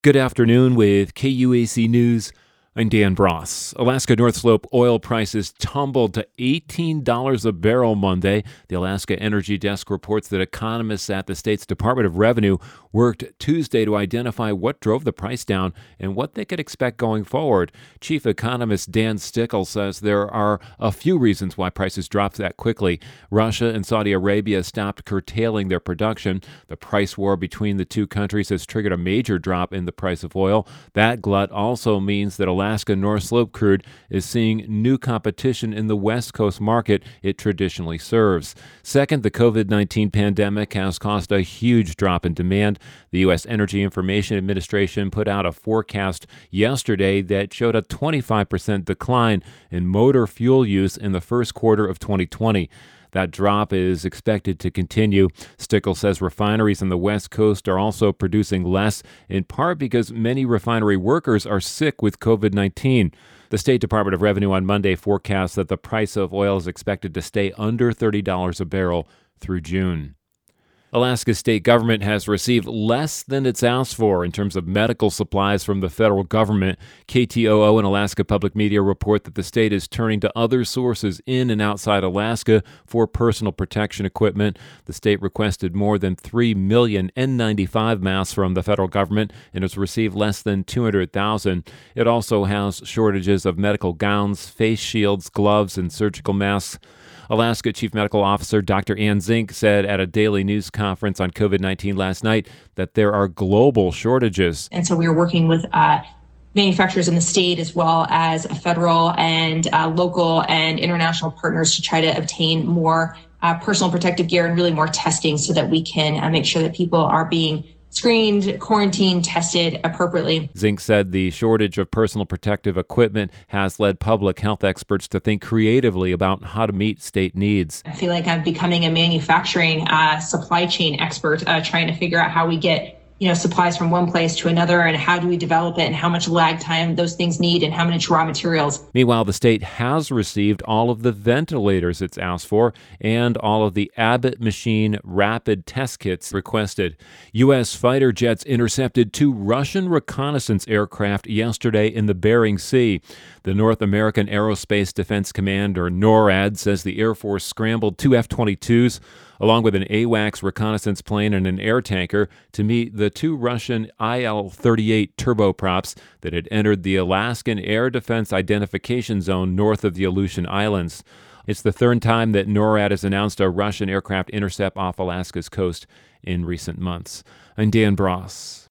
Good afternoon with KUAC News. I'm Dan Bross. Alaska North Slope oil prices tumbled to $18 a barrel Monday. The Alaska Energy Desk reports that economists at the state's Department of Revenue worked Tuesday to identify what drove the price down and what they could expect going forward. Chief economist Dan Stickle says there are a few reasons why prices dropped that quickly. Russia and Saudi Arabia stopped curtailing their production. The price war between the two countries has triggered a major drop in the price of oil. That glut also means that Alaska North Slope crude is seeing new competition in the West Coast market it traditionally serves. Second, the COVID-19 pandemic has caused a huge drop in demand. The U.S. Energy Information Administration put out a forecast yesterday that showed a 25% decline in motor fuel use in the first quarter of 2020. That drop is expected to continue. Stickle says refineries on the West Coast are also producing less, in part because many refinery workers are sick with COVID-19. The State Department of Revenue on Monday forecasts that the price of oil is expected to stay under $30 a barrel through June. Alaska's state government has received less than it's asked for in terms of medical supplies from the federal government. KTOO and Alaska Public Media report that the state is turning to other sources in and outside Alaska for personal protection equipment. The state requested more than 3 million N95 masks from the federal government and has received less than 200,000. It also has shortages of medical gowns, face shields, gloves, and surgical masks. Alaska Chief Medical Officer Dr. Ann Zink said at a daily news conference on COVID-19 last night that there are global shortages. And so we are working with manufacturers in the state as well as federal and local and international partners to try to obtain more personal protective gear and really more testing so that we can make sure that people are being screened, quarantined, tested appropriately. Zink said the shortage of personal protective equipment has led public health experts to think creatively about how to meet state needs. I feel like I'm becoming a manufacturing supply chain expert, trying to figure out how we get supplies from one place to another and how do we develop it and how much lag time those things need and how much raw materials. Meanwhile, the state has received all of the ventilators it's asked for and all of the Abbott machine rapid test kits requested. U.S. fighter jets intercepted 2 Russian reconnaissance aircraft yesterday in the Bering Sea. The North American Aerospace Defense Command, or NORAD, says the Air Force scrambled 2 F-22s along with an AWACS reconnaissance plane and an air tanker to meet the 2 Russian Il-38 turboprops that had entered the Alaskan Air Defense Identification Zone north of the Aleutian Islands. It's the third time that NORAD has announced a Russian aircraft intercept off Alaska's coast in recent months. I'm Dan Bross.